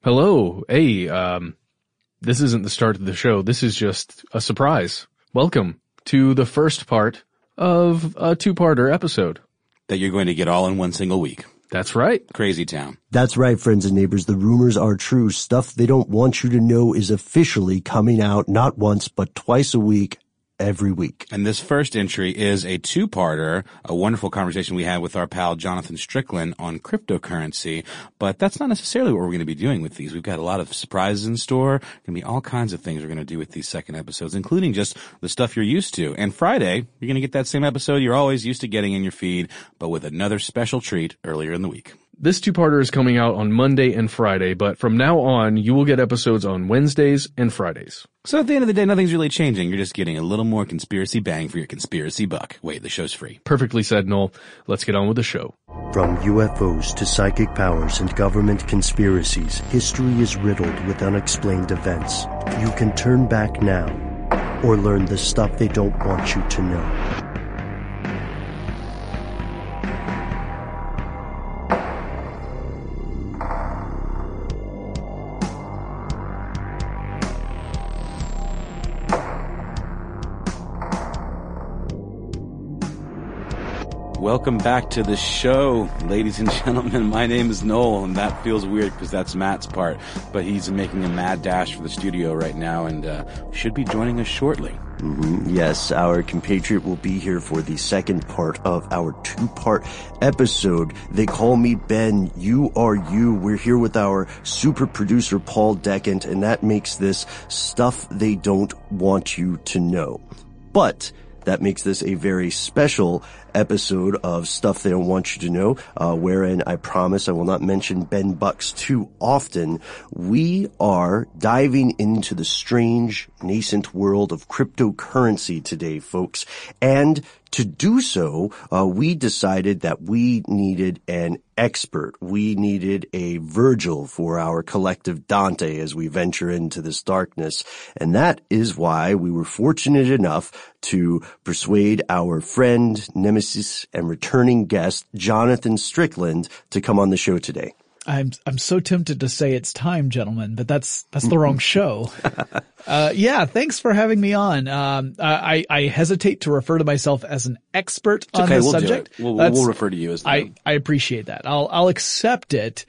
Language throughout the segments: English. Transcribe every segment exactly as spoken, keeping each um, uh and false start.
Hello. Hey, um, this isn't the start of the show. This is just a surprise. Welcome to the first part of a two-parter episode. That you're going to get all in one single week. That's right. Crazy town. That's right, friends and neighbors. The rumors are true. Stuff they don't want you to know is officially coming out not once, but twice a week, every week. And this first entry is a two-parter, a wonderful conversation we had with our pal Jonathan Strickland on cryptocurrency. But that's not necessarily what we're going to be doing with these. We've got a lot of surprises in store. Going to be all kinds of things we're going to do with these second episodes, including just the stuff you're used to. And Friday, you're going to get that same episode you're always used to getting in your feed, but with another special treat earlier in the week. This two-parter is coming out on Monday and Friday, but from now on, you will get episodes on Wednesdays and Fridays. So at the end of the day, nothing's really changing. You're just getting a little more conspiracy bang for your conspiracy buck. Wait, the show's free. Perfectly said, Noel. Let's get on with the show. From U F Os to psychic powers and government conspiracies, history is riddled with unexplained events. You can turn back now or learn the stuff they don't want you to know. Welcome back to the show, ladies and gentlemen. My name is Noel, and that feels weird because that's Matt's part, but he's making a mad dash for the studio right now and uh, should be joining us shortly. Mm-hmm. Yes, our compatriot will be here for the second part of our two-part episode. They call me Ben. You are you. We're here with our super producer, Paul Decant, and that makes this Stuff They Don't Want You to Know. But that makes this a very special episode of Stuff They Don't Want You to Know, uh, wherein I promise I will not mention Ben Bucks too often. We are diving into the strange, nascent world of cryptocurrency today, folks. And to do so, uh, we decided that we needed an expert. We needed a Virgil for our collective Dante as we venture into this darkness. And that is why we were fortunate enough to persuade our friend, nemesis, and returning guest, Jonathan Strickland, to come on the show today. I'm I'm so tempted to say it's time, gentlemen, but that's that's the wrong show. Uh, yeah, thanks for having me on. Um, I I hesitate to refer to myself as an expert it's on okay, this we'll subject. Do it. We'll, we'll refer to you as. I I appreciate that. I'll I'll accept it,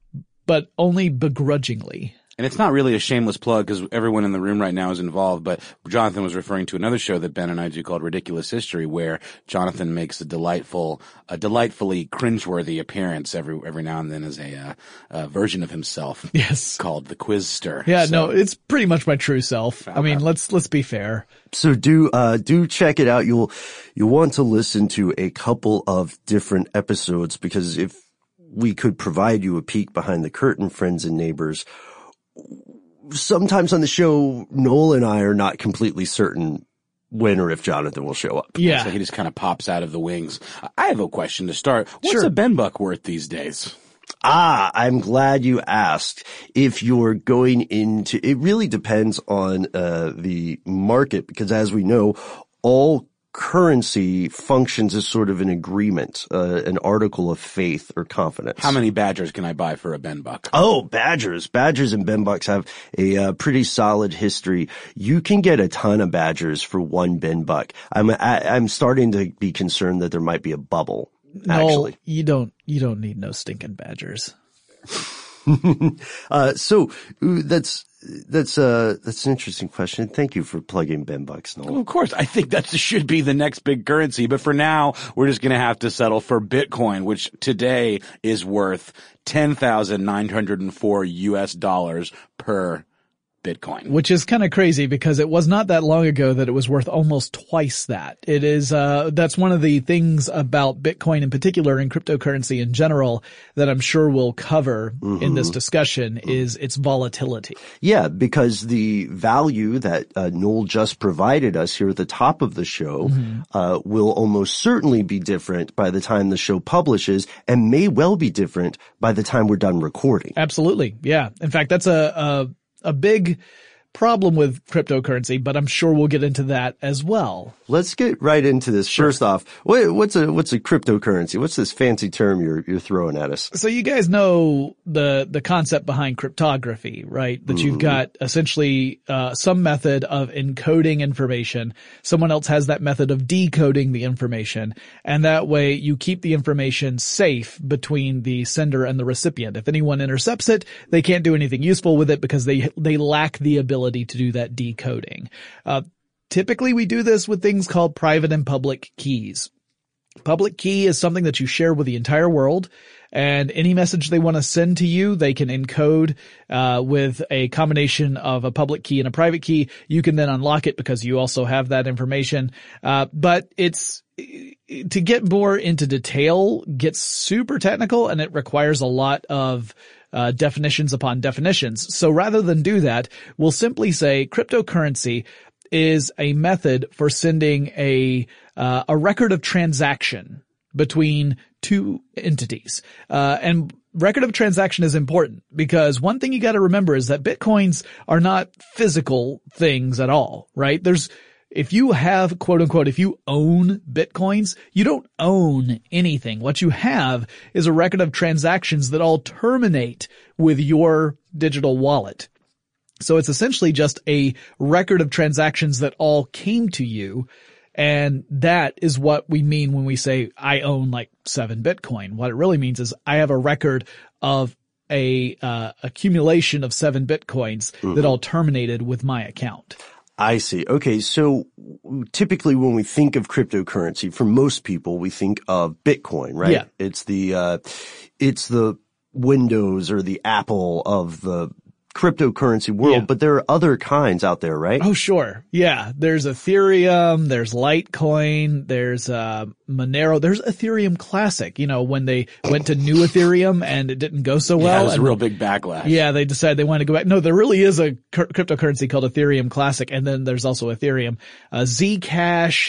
but only begrudgingly. And it's not really a shameless plug because everyone in the room right now is involved, but Jonathan was referring to another show that Ben and I do called Ridiculous History, where Jonathan makes a delightful, a delightfully cringeworthy appearance every every now and then as a, uh, a version of himself. Yes. Called the Quizster. Yeah, so. no, it's pretty much my true self. Okay. I mean, let's let's be fair. So do uh do check it out. You'll you'll want to listen to a couple of different episodes because if we could provide you a peek behind the curtain, friends and neighbors, sometimes on the show, Noel and I are not completely certain when or if Jonathan will show up. Yeah. So he just kind of pops out of the wings. I have a question to start. What's Sure. a Ben Buck worth these days? Ah, I'm glad you asked. If you're going into, it really depends on uh the market because as we know, all currency functions as sort of an agreement, uh, an article of faith or confidence. How many Badgers can I buy for a Ben Buck? Oh, Badgers. Badgers and Ben Bucks have a uh, pretty solid history. You can get a ton of Badgers for one Ben Buck. I'm I, I'm starting to be concerned that there might be a bubble. Actually, No, you don't you don't need no stinking badgers. uh, so ooh, that's that's uh that's an interesting question. Thank you for plugging Ben Bucks, Noel. Well, of course, I think that should be the next big currency. But for now, we're just going to have to settle for Bitcoin, which today is worth ten thousand nine hundred four U S dollars per Bitcoin. Which is kind of crazy because it was not that long ago that it was worth almost twice that. It is, uh, that's one of the things about Bitcoin in particular and cryptocurrency in general that I'm sure we'll cover mm-hmm. in this discussion mm-hmm. is its volatility. Yeah, because the value that uh, Noel just provided us here at the top of the show mm-hmm. uh, will almost certainly be different by the time the show publishes and may well be different by the time we're done recording. Absolutely. Yeah. In fact, that's a, a a big problem with cryptocurrency, but I'm sure we'll get into that as well. Let's get right into this. Sure. First off, what, what's a what's a cryptocurrency? What's this fancy term you're you're throwing at us? So you guys know the the concept behind cryptography, right? That you've got essentially uh some method of encoding information. Someone else has that method of decoding the information, and that way you keep the information safe between the sender and the recipient. If anyone intercepts it, they can't do anything useful with it because they they lack the ability to do that decoding. Uh Typically, we do this with things called private and public keys. Public key is something that you share with the entire world, and any message they want to send to you, they can encode uh with a combination of a public key and a private key. You can then unlock it because you also have that information. Uh but it's to get more into detail gets super technical, and it requires a lot of uh definitions upon definitions. So rather than do that, we'll simply say cryptocurrency is a method for sending a uh, a record of transaction between two entities. Uh, and record of transaction is important because one thing you got to remember is that Bitcoins are not physical things at all, right? There's if you have, quote unquote, if you own Bitcoins, you don't own anything. What you have is a record of transactions that all terminate with your digital wallet. So it's essentially just a record of transactions that all came to you. And that is what we mean when we say I own like seven Bitcoin. What it really means is I have a record of a uh, accumulation of seven Bitcoins mm-hmm. that all terminated with my account. I see. Okay. So typically when we think of cryptocurrency, for most people, we think of Bitcoin, right? Yeah. It's the, uh, it's the Windows or the Apple of the cryptocurrency world, yeah. But there are other kinds out there, right? Oh, sure. Yeah. There's Ethereum, there's Litecoin, there's uh Monero, there's Ethereum Classic. You know, when they went to new Ethereum and it didn't go so well. Yeah, it was and a real big backlash. Yeah, they decided they wanted to go back. No, there really is a cryptocurrency called Ethereum Classic, and then there's also Ethereum, uh, Zcash,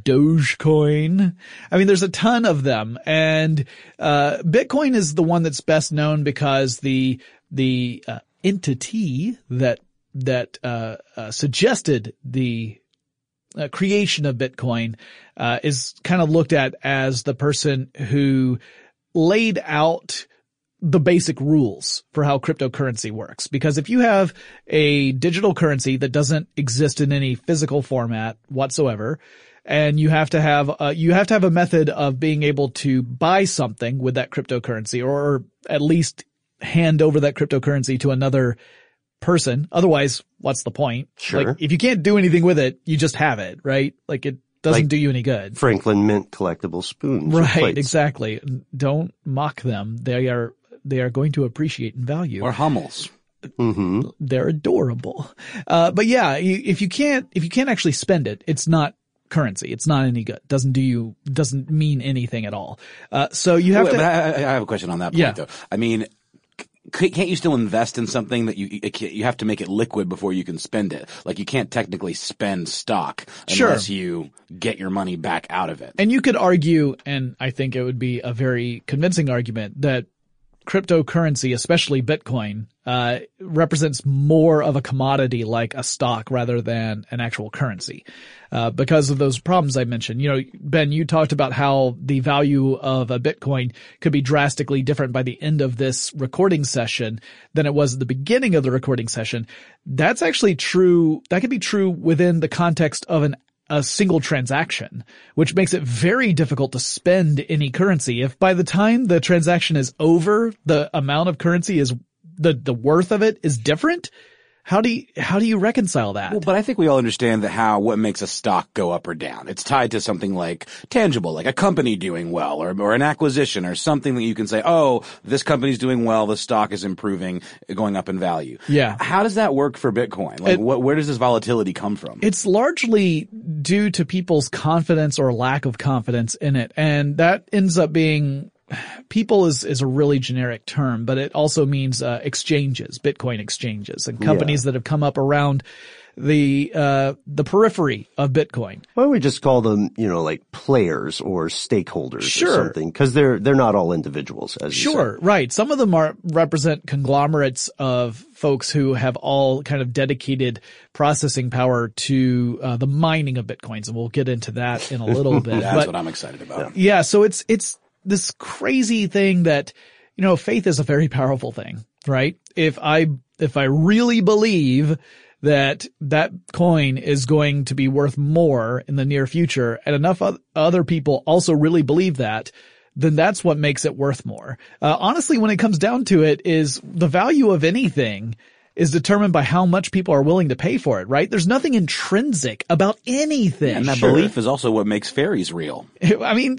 Dogecoin. I mean, there's a ton of them, and uh Bitcoin is the one that's best known because the the uh, entity that that uh, uh suggested the uh, creation of Bitcoin uh is kind of looked at as the person who laid out the basic rules for how cryptocurrency works. Because if you have a digital currency that doesn't exist in any physical format whatsoever, and you have to have uh, you have to have a method of being able to buy something with that cryptocurrency, or at least hand over that cryptocurrency to another person. Otherwise, what's the point? Sure. Like, if you can't do anything with it, you just have it, right? Like, it doesn't like do you any good. Franklin Mint collectible spoons. Right, exactly. Don't mock them. They are they are going to appreciate in value. Or Hummels. Mm-hmm. They're adorable. Uh, but yeah, if you can't if you can't actually spend it, it's not currency. It's not any good. Doesn't do you, doesn't mean anything at all. Uh, so you have Wait, to. But I, I have a question on that point, yeah. though. I mean, can't you still invest in something that you you have to make it liquid before you can spend it? Like, you can't technically spend stock unless sure. you get your money back out of it. And you could argue, and I think it would be a very convincing argument, that cryptocurrency, especially Bitcoin, uh, represents more of a commodity like a stock rather than an actual currency. Uh, because of those problems I mentioned. You know, Ben, you talked about how the value of a Bitcoin could be drastically different by the end of this recording session than it was at the beginning of the recording session. That's actually true. That could be true within the context of an a single transaction, which makes it very difficult to spend any currency. If by the time the transaction is over, the amount of currency is the, the worth of it is different, how do you, how do you reconcile that? Well, but I think we all understand that how, what makes a stock go up or down. It's tied to something like tangible, like a company doing well, or, or an acquisition, or something that you can say, oh, this company's doing well, the stock is improving, going up in value. Yeah. How does that work for Bitcoin? Like, it, what, where does this volatility come from? It's largely due to people's confidence or lack of confidence in it. And that ends up being, people is, is a really generic term, but it also means, uh, exchanges, Bitcoin exchanges and companies Yeah. that have come up around the, uh, the periphery of Bitcoin. Why don't we just call them, you know, like players or stakeholders Sure. or something? Because they're they're not all individuals, as you Sure, said. right. Some of them are represent conglomerates of folks who have all kind of dedicated processing power to uh, the mining of Bitcoins, and we'll get into that in a little bit. That's But what I'm excited about. yeah, so it's it's this crazy thing that, you know, faith is a very powerful thing, right? If I if I really believe that that coin is going to be worth more in the near future, and enough other people also really believe that, then that's what makes it worth more. Uh, honestly, when it comes down to it, is the value of anything is determined by how much people are willing to pay for it, right? There's nothing intrinsic about anything. And that belief is also what makes fairies real. I mean,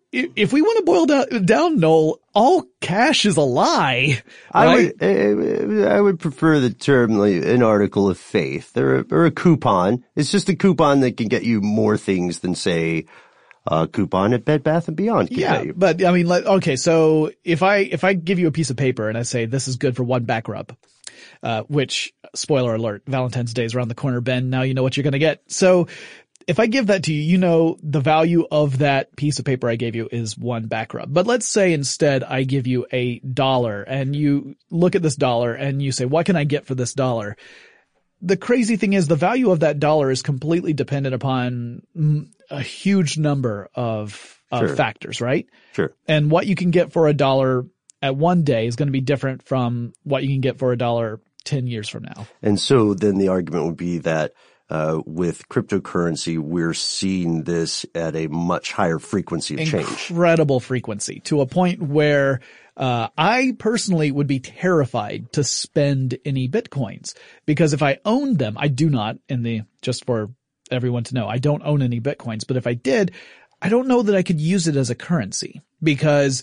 if we want to boil down, down Noel, all cash is a lie. I Right? would I would prefer the term like an article of faith or a, or a coupon. It's just a coupon that can get you more things than, say, a coupon at Bed Bath and Beyond can Yeah, get you. but I mean, like, okay, so if I if I give you a piece of paper and I say this is good for one back rub, uh, which, spoiler alert, Valentine's Day is around the corner, Ben. Now you know what you're going to get. So if I give that to you, you know the value of that piece of paper I gave you is one back rub. But let's say instead I give you a dollar and you look at this dollar and you say, what can I get for this dollar? The crazy thing is the value of that dollar is completely dependent upon mm, a huge number of, of Sure. factors, right? Sure. And what you can get for a dollar at one day is going to be different from what you can get for a dollar ten years from now. And so then the argument would be that uh with cryptocurrency, we're seeing this at a much higher frequency of change. Incredible frequency to a point where uh I personally would be terrified to spend any Bitcoins, because if I owned them, I do not, in the, just for everyone to know, I don't own any Bitcoins, but if I did, I don't know that I could use it as a currency, because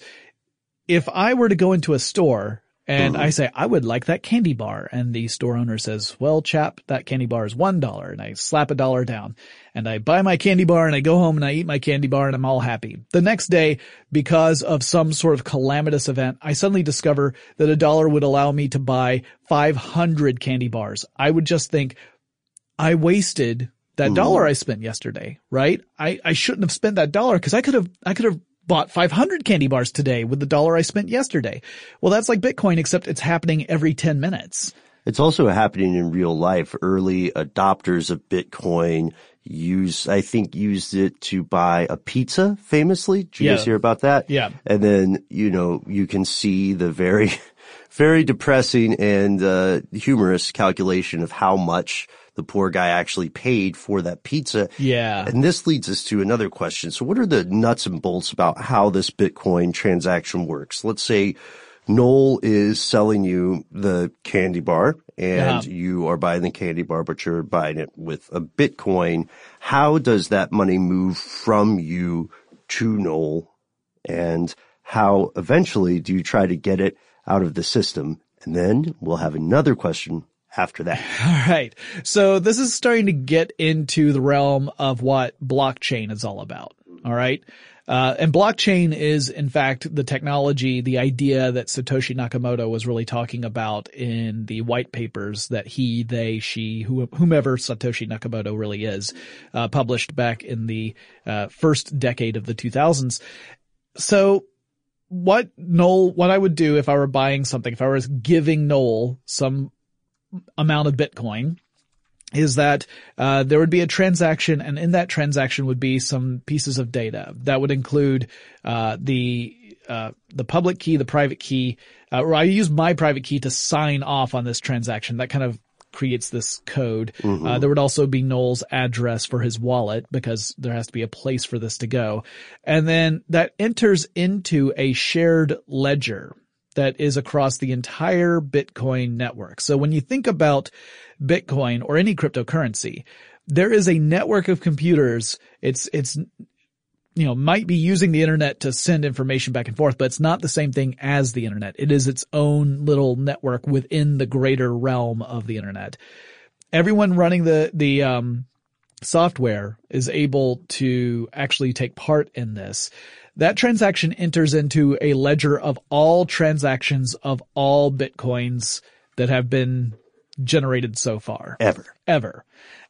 if I were to go into a store and I say, I would like that candy bar, and the store owner says, well, chap, that candy bar is one dollar, and I slap a dollar down, and I buy my candy bar, and I go home and I eat my candy bar, and I'm all happy. The next day, because of some sort of calamitous event, I suddenly discover that a dollar would allow me to buy five hundred candy bars. I would just think, I wasted that dollar I spent yesterday, right? I, I shouldn't have spent that dollar, because I could have, I could have bought five hundred candy bars today with the dollar I spent yesterday. Well, that's like Bitcoin, except it's happening every ten minutes. It's also happening in real life. Early adopters of Bitcoin use, I think, used it to buy a pizza famously. Did you Yeah. guys hear about that? Yeah. And then, you know, you can see the very, very depressing and uh humorous calculation of how much the poor guy actually paid for that pizza. Yeah. And this leads us to another question. So what are the nuts and bolts about how this Bitcoin transaction works? Let's say Noel is selling you the candy bar and Yeah. you are buying the candy bar, but you're buying it with a Bitcoin. How does that money move from you to Noel? And how eventually do you try to get it out of the system? And then we'll have another question after that. All right. So this is starting to get into the realm of what blockchain is all about. All right. Uh, and blockchain is, in fact, the technology, the idea that Satoshi Nakamoto was really talking about in the white papers that he, they, she, whomever Satoshi Nakamoto really is, uh, published back in the uh, first decade of the two thousands. So what Noel, what I would do if I were buying something, if I was giving Noel some amount of Bitcoin, is that uh there would be a transaction, and in that transaction would be some pieces of data that would include uh the uh the public key, the private key, uh, or I use my private key to sign off on this transaction. That kind of creates this code. Mm-hmm. Uh, there would also be Noel's address for his wallet, because there has to be a place for this to go. And then that enters into a shared ledger that is across the entire Bitcoin network. So when you think about Bitcoin or any cryptocurrency, there is a network of computers. It's, it's, you know, might be using the internet to send information back and forth, but it's not the same thing as the internet. It is its own little network within the greater realm of the internet. Everyone running the, the, um, software is able to actually take part in this. that transaction enters into a ledger of all transactions of all Bitcoins that have been generated so far. Ever. Ever.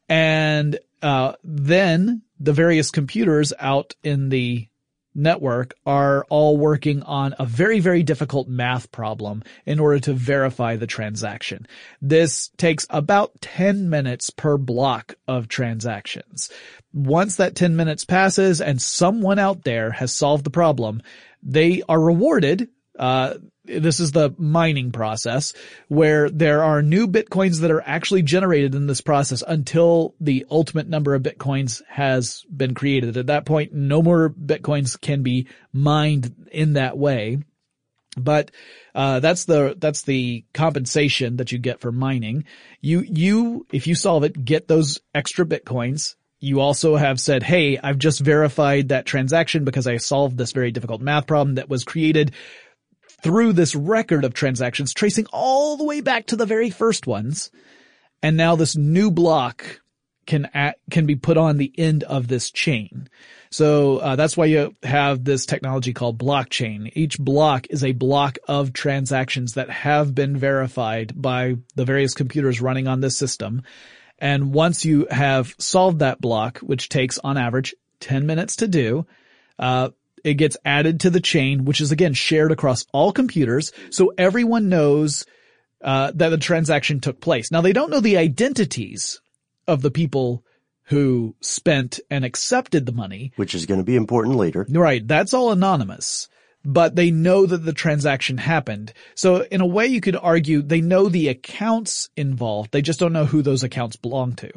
And, uh, then the various computers out in the network are all working on a very, very difficult math problem in order to verify the transaction. This takes about ten minutes per block of transactions. Once that ten minutes passes and someone out there has solved the problem, they are rewarded. Uh, this is the mining process where there are new Bitcoins that are actually generated in this process until the ultimate number of Bitcoins has been created. At that point, no more Bitcoins can be mined in that way. But, uh, that's the, that's the compensation that you get for mining. You, you, if you solve it, get those extra Bitcoins. You also have said, hey, I've just verified that transaction because I solved this very difficult math problem that was created through this record of transactions tracing all the way back to the very first ones. And now this new block can act, can be put on the end of this chain. So uh, that's why you have this technology called blockchain. Each block is a block of transactions that have been verified by the various computers running on this system. And once you have solved that block, which takes on average ten minutes to do, uh, it gets added to the chain, which is again shared across all computers. So everyone knows, uh, that the transaction took place. Now they don't know the identities of the people who spent and accepted the money. Which is going to be important later. Right. That's all anonymous, but they know that the transaction happened. So in a way you could argue they know the accounts involved. They just don't know who those accounts belong to.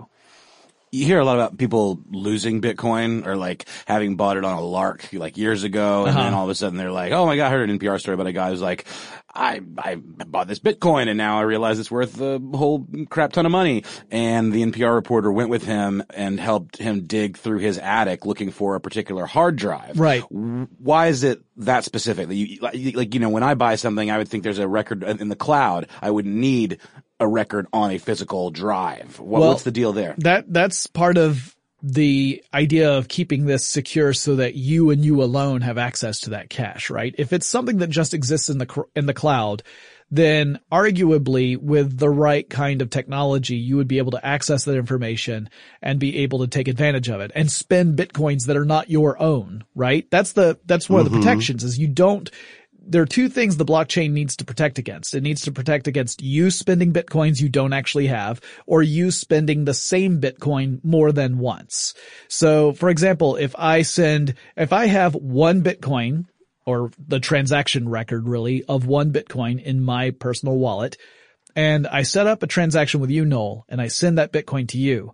You hear a lot about people losing Bitcoin or like having bought it on a lark like years ago, and uh-huh. then all of a sudden they're like, "Oh my God, I heard an N P R story about a guy who's like, I I bought this Bitcoin and now I realize it's worth a whole crap ton of money." And the N P R reporter went with him and helped him dig through his attic looking for a particular hard drive. Right. Why is it that specific? That you, like, you know, when I buy something, I would think there's a record in the cloud. I would need a record on a physical drive. What, well, what's the deal there? That, that's part of the idea of keeping this secure so that you and you alone have access to that cache, right? If it's something that just exists in the, in the cloud, then arguably with the right kind of technology, you would be able to access that information and be able to take advantage of it and spend Bitcoins that are not your own, right? That's the, that's one mm-hmm. of the protections is you don't, there are two things the blockchain needs to protect against. It needs to protect against you spending Bitcoins you don't actually have, or you spending the same Bitcoin more than once. So, for example, if I send, if I have one Bitcoin, or the transaction record really, of one Bitcoin in my personal wallet, and I set up a transaction with you, Noel, and I send that Bitcoin to you,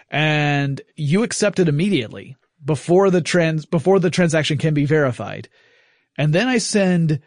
and you accept it immediately before the trans, before the transaction can be verified. And then I send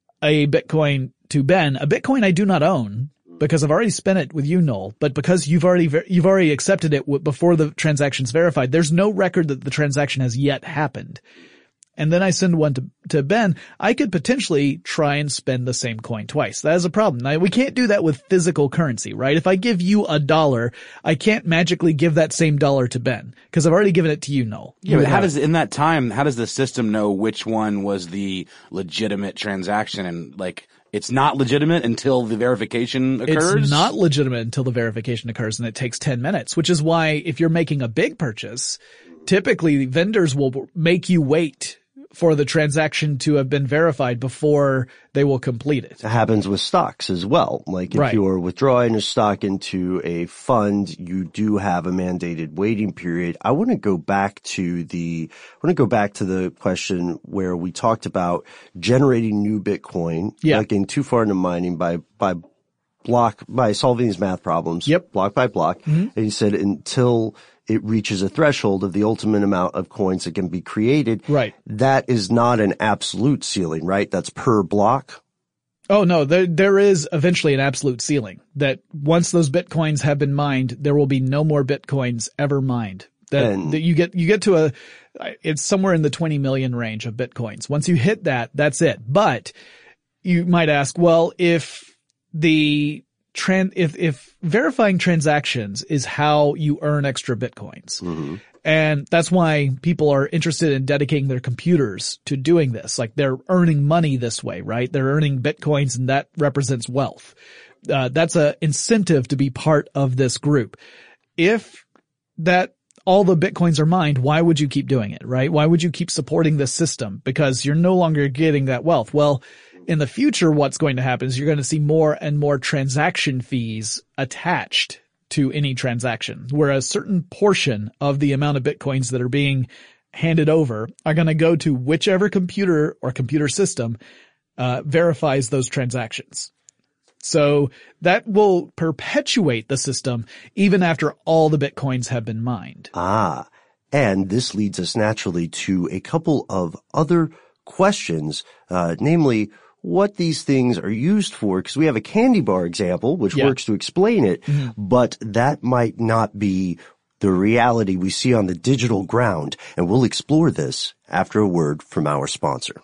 a Bitcoin to Ben, a Bitcoin I do not own because I've already spent it with you, Noel, but because you've already, you've already accepted it before the transaction's verified, there's no record that the transaction has yet happened. And then I send one to, to Ben, I could potentially try and spend the same coin twice. That is a problem. Now, we can't do that with physical currency, right? If I give you a dollar, I can't magically give that same dollar to Ben because I've already given it to you, Noel. Yeah, but how does, in that time, how does the system know which one was the legitimate transaction? And like, it's not legitimate until the verification occurs? It's not legitimate until the verification occurs, and it takes ten minutes, which is why if you're making a big purchase, typically vendors will make you wait for the transaction to have been verified before they will complete it. It happens with stocks as well. Like if right. you're withdrawing a stock into a fund, you do have a mandated waiting period. I want to go back to the, I want to go back to the question where we talked about generating new Bitcoin, yeah. like getting too far into mining by, by block, by solving these math problems, yep. block by block. Mm-hmm. And you said until it reaches a threshold of the ultimate amount of coins that can be created. Right. That is not an absolute ceiling, right? That's per block. Oh no, there, there is eventually an absolute ceiling that once those Bitcoins have been mined, there will be no more Bitcoins ever mined. That, And, that you get, you get to a, it's somewhere in the twenty million range of Bitcoins. Once you hit that, that's it. But you might ask, well, if the Tran- if, if verifying transactions is how you earn extra Bitcoins, mm-hmm. And that's why people are interested in dedicating their computers to doing this. Like they're earning money this way, right? They're earning bitcoins and that represents wealth. Uh, that's a incentive to be part of this group. If that all the bitcoins are mined, why would you keep doing it, right? Why would you keep supporting this system? Because you're no longer getting that wealth. Well, in the future, what's going to happen is you're going to see more and more transaction fees attached to any transaction, where a certain portion of the amount of bitcoins that are being handed over are going to go to whichever computer or computer system uh, verifies those transactions. So that will perpetuate the system even after all the bitcoins have been mined. Ah, and this leads us naturally to a couple of other questions, uh, namely what these things are used for, because we have a candy bar example, which Yeah. works to explain it, mm-hmm. but that might not be the reality we see on the digital ground, and we'll explore this after a word from our sponsor.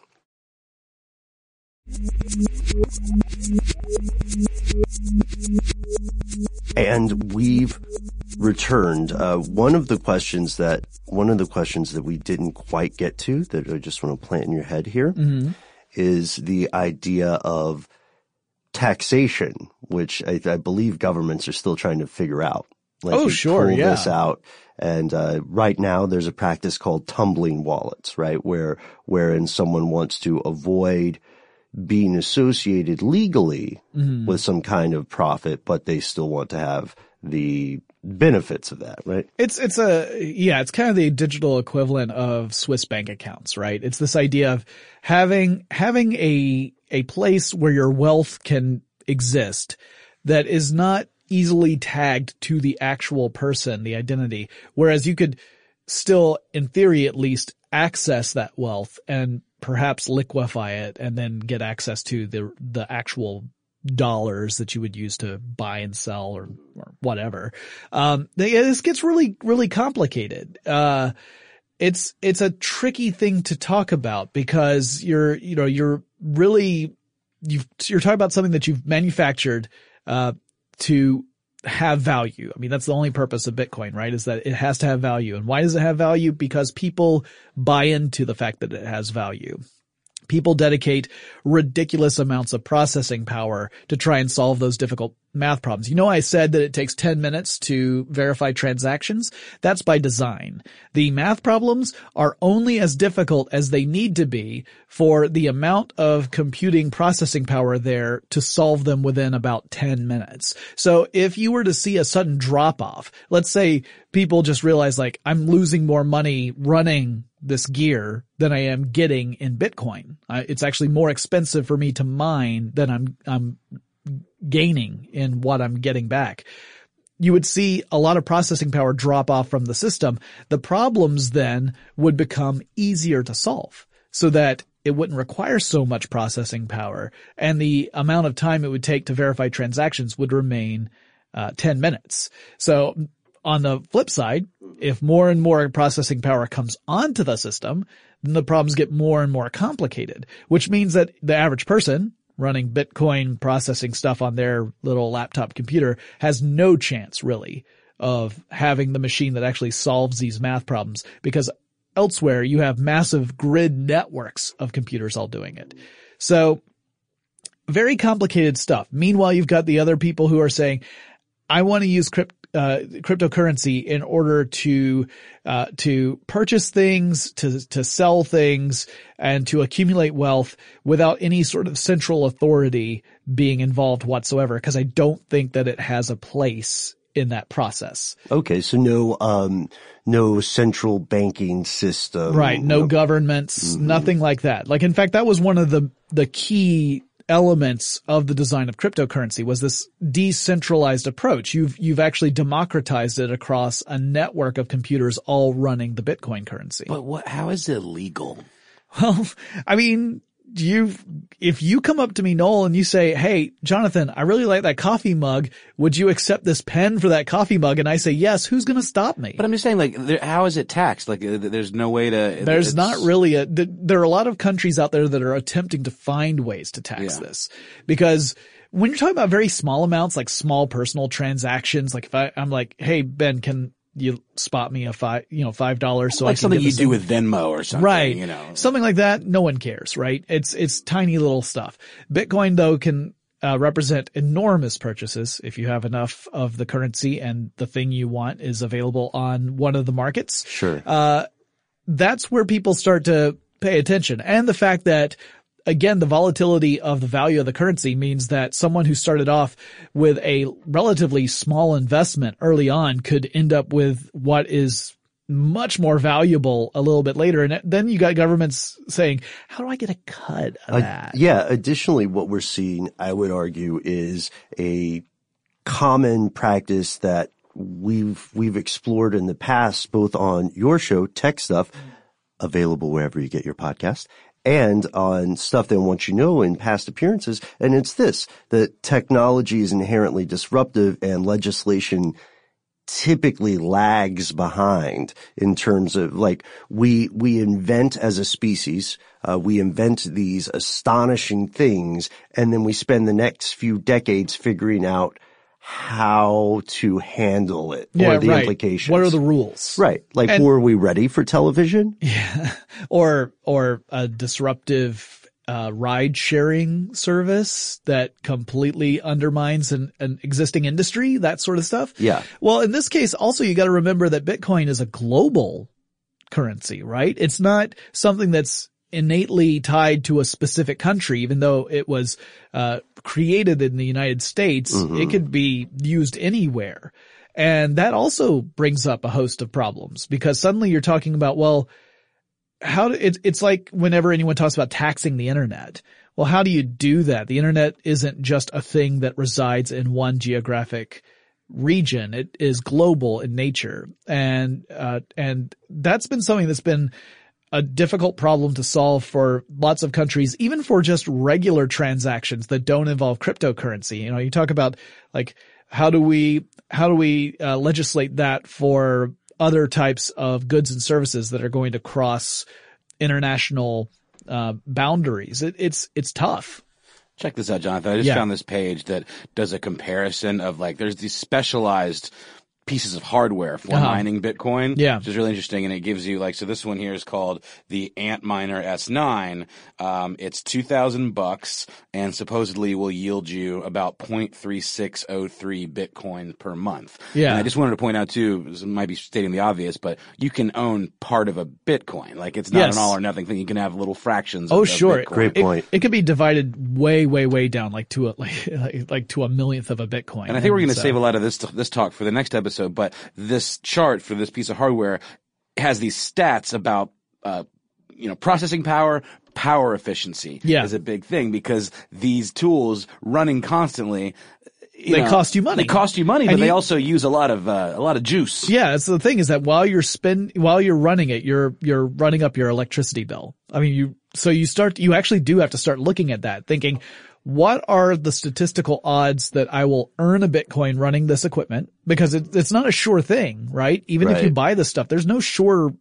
And we've returned. Uh, one of the questions that, one of the questions that we didn't quite get to, that I just want to plant in your head here, mm-hmm. is the idea of taxation, which I, I believe governments are still trying to figure out. Like oh, sure, pull yeah. this out. And uh right now there's a practice called tumbling wallets, right? Where, wherein someone wants to avoid being associated legally mm-hmm. with some kind of profit, but they still want to have the benefits of that, right? It's, it's a, yeah, it's kind of the digital equivalent of Swiss bank accounts, right? It's this idea of having, having a, a place where your wealth can exist that is not easily tagged to the actual person, the identity, whereas you could still, in theory at least, access that wealth and perhaps liquefy it and then get access to the the actual dollars that you would use to buy and sell or, or whatever. Um, this gets really, really complicated. Uh, it's, it's a tricky thing to talk about because you're, you know, you're really, you've, you're talking about something that you've manufactured, uh, to have value. I mean, that's the only purpose of Bitcoin, right? Is that it has to have value. And why does it have value? Because people buy into the fact that it has value. People dedicate ridiculous amounts of processing power to try and solve those difficult math problems. You know, I said that it takes ten minutes to verify transactions. That's by design. The math problems are only as difficult as they need to be for the amount of computing processing power there to solve them within about ten minutes. So if you were to see a sudden drop off, let's say people just realize like, I'm losing more money running this gear than I am getting in Bitcoin. I, it's actually more expensive for me to mine than I'm, I'm gaining in what I'm getting back. You would see a lot of processing power drop off from the system. The problems then would become easier to solve so that it wouldn't require so much processing power, and the amount of time it would take to verify transactions would remain uh, ten minutes. So on the flip side, if more and more processing power comes onto the system, then the problems get more and more complicated, which means that the average person running Bitcoin processing stuff on their little laptop computer has no chance really of having the machine that actually solves these math problems, because elsewhere you have massive grid networks of computers all doing it. So very complicated stuff. Meanwhile, you've got the other people who are saying, I want to use crypt, uh, cryptocurrency in order to, uh, to purchase things, to, to sell things, and to accumulate wealth without any sort of central authority being involved whatsoever, because I don't think that it has a place in that process. Okay. So no, um, no central banking system. Right. No, no governments, mm-hmm. nothing like that. Like, in fact, that was one of the, the key elements of the design of cryptocurrency was this decentralized approach. You've, you've actually democratized it across a network of computers all running the Bitcoin currency. But what, how is it legal? Well, I mean, you, if you come up to me, Noel, and you say, hey, Jonathan, I really like that coffee mug. Would you accept this pen for that coffee mug? And I say, yes, who's going to stop me? But I'm just saying, like, there, how is it taxed? Like, uh, there's no way to. There's not really a, there are a lot of countries out there that are attempting to find ways to tax yeah. this, because when you're talking about very small amounts, like small personal transactions, like if I, I'm like, hey, Ben, can, you spot me a five, you know, five dollars. So like I can something get you this do thing. with Venmo or something, Right. you know. Something like that. No one cares, right? It's, it's tiny little stuff. Bitcoin though can uh, represent enormous purchases if you have enough of the currency and the thing you want is available on one of the markets. Sure. Uh, that's where people start to pay attention. And the fact that, again, the volatility of the value of the currency means that someone who started off with a relatively small investment early on could end up with what is much more valuable a little bit later. And then you got governments saying, how do I get a cut of Uh, that? yeah. Additionally, what we're seeing, I would argue, is a common practice that we've, we've explored in the past, both on your show, Tech Stuff, available wherever you get your podcast, and on Stuff They Want You Know in past appearances. And it's this, that technology is inherently disruptive and legislation typically lags behind in terms of like we, we invent as a species, uh, we invent these astonishing things and then we spend the next few decades figuring out how to handle it Yeah, or the right. implications. What are the rules? Right. Like, And- were we ready for television? Yeah. Or, or a disruptive, uh, ride sharing service that completely undermines an, an existing industry, that sort of stuff. Yeah. Well, in this case, also you got to remember that Bitcoin is a global currency, right? It's not something that's innately tied to a specific country, even though it was, uh, created in the United States. Mm-hmm. It could be used anywhere. And that also brings up a host of problems because suddenly you're talking about, well, how do, it's, it's like whenever anyone talks about taxing the internet. Well, how do you do that? The internet isn't just a thing that resides in one geographic region. It is global in nature. And, uh, and that's been something that's been a difficult problem to solve for lots of countries, even for just regular transactions that don't involve cryptocurrency. You know, you talk about like, how do we, how do we uh, legislate that for other types of goods and services that are going to cross international uh, boundaries? It, it's, it's tough. Check this out, Jonathan. I just Yeah. found this page that does a comparison of like, there's these specialized pieces of hardware for Uh-huh. mining Bitcoin. Yeah. Which is really interesting. And it gives you like, so this one here is called the Antminer S nine. Um, it's two thousand bucks and supposedly will yield you about zero point three six zero three Bitcoin per month. Yeah. And I just wanted to point out too, this might be stating the obvious, but you can own part of a Bitcoin. Like it's not Yes. an all or nothing thing. You can have little fractions Oh, of, of sure. Bitcoin. Great It, point. it could be divided way, way, way down, like to a, like, like, like to a millionth of a Bitcoin. And I think we're going to so- save a lot of this this talk for the next episode. But this chart for this piece of hardware has these stats about, uh, you know, processing power, power efficiency Yeah. is a big thing because these tools running constantly, you They know, cost you money. They cost you money, And but they you- also use a lot of uh, a lot of juice. Yeah, that's the thing is that while you're spend while you're running it, you're you're running up your electricity bill. I mean, you so you start you actually do have to start looking at that, thinking, what are the statistical odds that I will earn a Bitcoin running this equipment? Because it, it's not a sure thing, right? Even if you Right. buy this stuff, there's no sure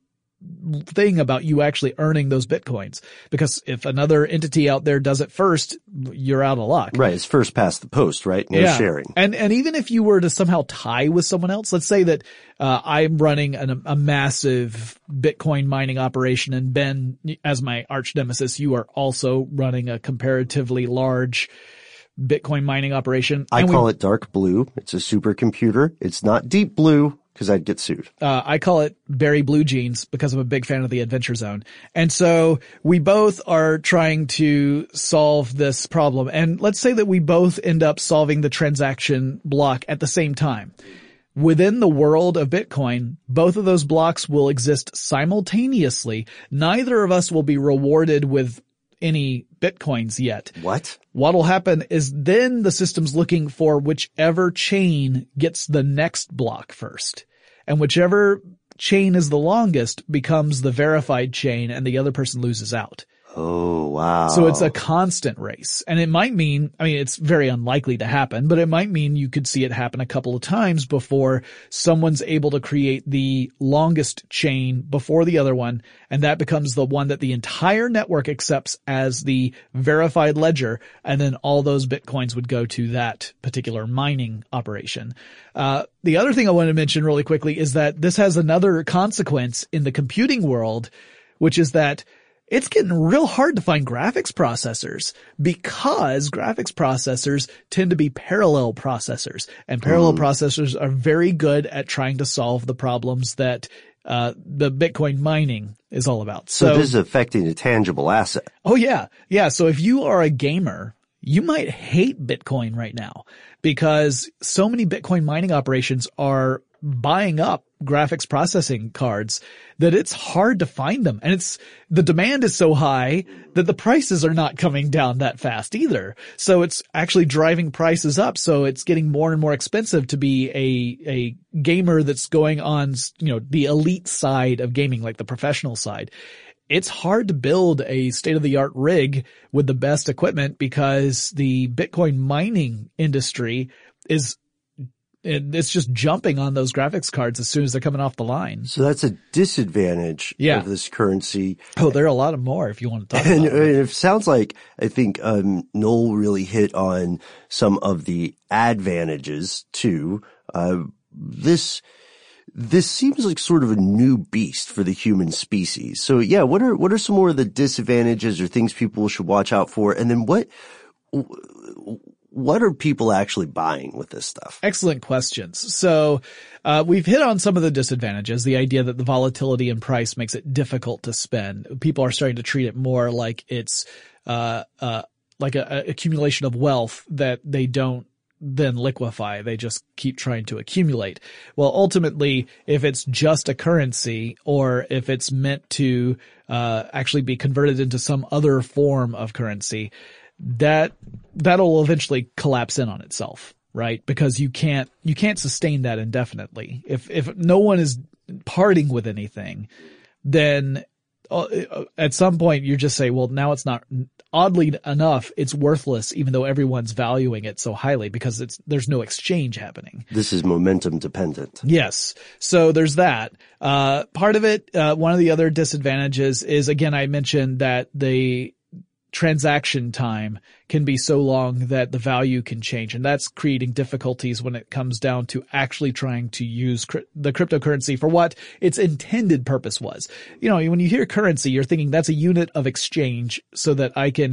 thing about you actually earning those Bitcoins. Because if another entity out there does it first, you're out of luck. Right. It's first past the post, right? No sharing. And, and even if you were to somehow tie with someone else, let's say that, uh, I'm running an, a massive Bitcoin mining operation and Ben, as my arch nemesis, you are also running a comparatively large Bitcoin mining operation. I And we- call it dark blue. It's a supercomputer. It's not deep blue because I'd get sued. Uh, I call it Berry Blue Jeans because I'm a big fan of the Adventure Zone. And so we both are trying to solve this problem. And let's say that we both end up solving the transaction block at the same time. Within the world of Bitcoin, both of those blocks will exist simultaneously. Neither of us will be rewarded with any Bitcoins yet. What? What'll happen is then the system's looking for whichever chain gets the next block first. And whichever chain is the longest becomes the verified chain and the other person loses out. Oh, wow. So it's a constant race. And it might mean, I mean, it's very unlikely to happen, but it might mean you could see it happen a couple of times before someone's able to create the longest chain before the other one. And that becomes the one that the entire network accepts as the verified ledger. And then all those Bitcoins would go to that particular mining operation. Uh, the other thing I want to mention really quickly is that this has another consequence in the computing world, which is that it's getting real hard to find graphics processors because graphics processors tend to be parallel processors, and parallel mm. processors are very good at trying to solve the problems that uh the Bitcoin mining is all about. So, so this is affecting a tangible asset. Oh yeah. Yeah. So if you are a gamer, you might hate Bitcoin right now because so many Bitcoin mining operations are buying up graphics processing cards that it's hard to find them. And it's, the demand is so high that the prices are not coming down that fast either. So it's actually driving prices up. So it's getting more and more expensive to be a, a gamer that's going on, you know, the elite side of gaming, like the professional side. It's hard to build a state-of-the-art rig with the best equipment because the Bitcoin mining industry is it's just jumping on those graphics cards as soon as they're coming off the line. So that's a disadvantage yeah. of this currency. Oh, there are a lot of more if you want to talk and, about it. And it sounds like, I think, um, Noel really hit on some of the advantages too. Uh, this, this seems like sort of a new beast for the human species. So yeah, what are, what are some more of the disadvantages or things people should watch out for? And then what, what are people actually buying with this stuff? Excellent questions. So, uh, we've hit on some of the disadvantages, the idea that the volatility in price makes it difficult to spend. People are starting to treat it more like it's, uh, uh, like a, a accumulation of wealth that they don't then liquefy. They just keep trying to accumulate. Well, ultimately, if it's just a currency or if it's meant to, uh, actually be converted into some other form of currency, that, that'll eventually collapse in on itself, right? Because you can't, you can't sustain that indefinitely. If, if no one is parting with anything, then uh, at some point you just say, well, now it's not, oddly enough, it's worthless even though everyone's valuing it so highly because it's, there's no exchange happening. This is momentum dependent. Yes. So there's that. Uh, part of it, uh, one of the other disadvantages is, again, I mentioned that the transaction time can be so long that the value can change. And that's creating difficulties when it comes down to actually trying to use cri- the cryptocurrency for what its intended purpose was. You know, when you hear currency, you're thinking that's a unit of exchange so that I can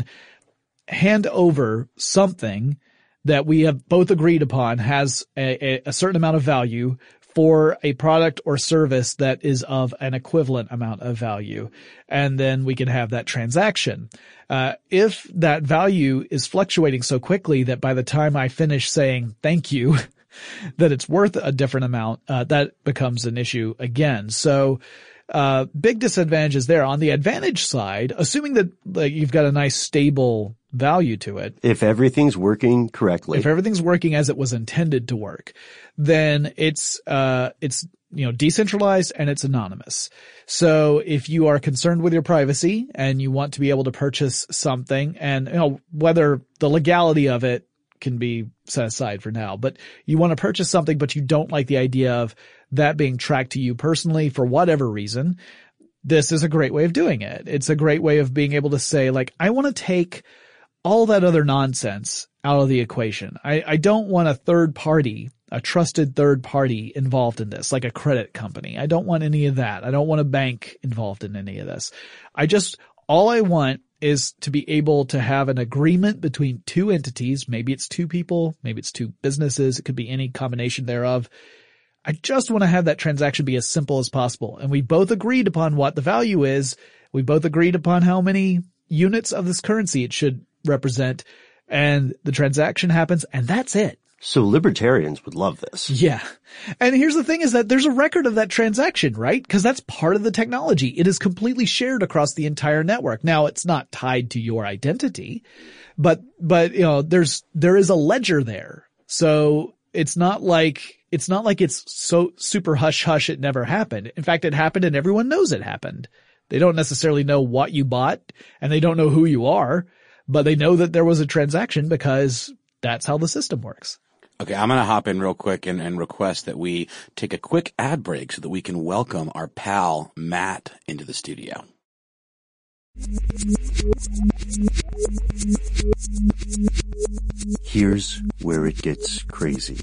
hand over something that we have both agreed upon has a, a, a certain amount of value for a product or service that is of an equivalent amount of value. And then we can have that transaction. Uh, if that value is fluctuating so quickly that by the time I finish saying thank you, that it's worth a different amount, uh, that becomes an issue again. So, uh, big disadvantages there. On the advantage side, assuming that like, you've got a nice stable value to it. If everything's working correctly. If everything's working as it was intended to work, then it's, uh, it's, you know, decentralized and it's anonymous. So if you are concerned with your privacy and you want to be able to purchase something and, you know, whether the legality of it can be set aside for now, but you want to purchase something, but you don't like the idea of that being tracked to you personally for whatever reason, this is a great way of doing it. It's a great way of being able to say, like, I want to take all that other nonsense out of the equation. I, I don't want a third party, a trusted third party involved in this, like a credit company. I don't want any of that. I don't want a bank involved in any of this. I just, all I want is to be able to have an agreement between two entities. Maybe it's two people, maybe it's two businesses. It could be any combination thereof. I just want to have that transaction be as simple as possible. And we both agreed upon what the value is. We both agreed upon how many units of this currency it should represent, and the transaction happens, and that's it. So libertarians would love this. Yeah. And here's the thing is that there's a record of that transaction, right? Because that's part of the technology. It is completely shared across the entire network. Now, it's not tied to your identity, but, but, you know, there's, there is a ledger there. So it's not like, it's not like it's so super hush hush it never happened. In fact, it happened and everyone knows it happened. They don't necessarily know what you bought, and they don't know who you are, but they know that there was a transaction because that's how the system works. Okay, I'm going to hop in real quick and, and request that we take a quick ad break so that we can welcome our pal, Matt, into the studio. Here's where it gets crazy.